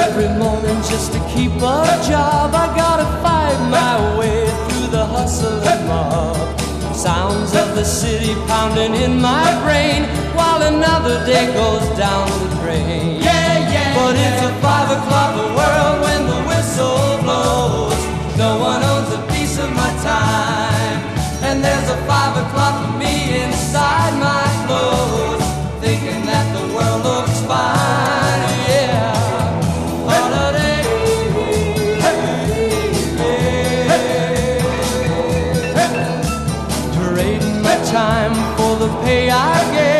Every morning just to keep a job, I gotta fight my way through the hustle and mob. Sounds of the city pounding in my brain while another day goes down the drain. But it's a 5 o'clock world when the whistle blows. No one owns a piece of my time, and there's a 5 o'clock for me inside my clothes, thinking that the world looks fine. Yeah. Holiday. Trading my time for the pay I get.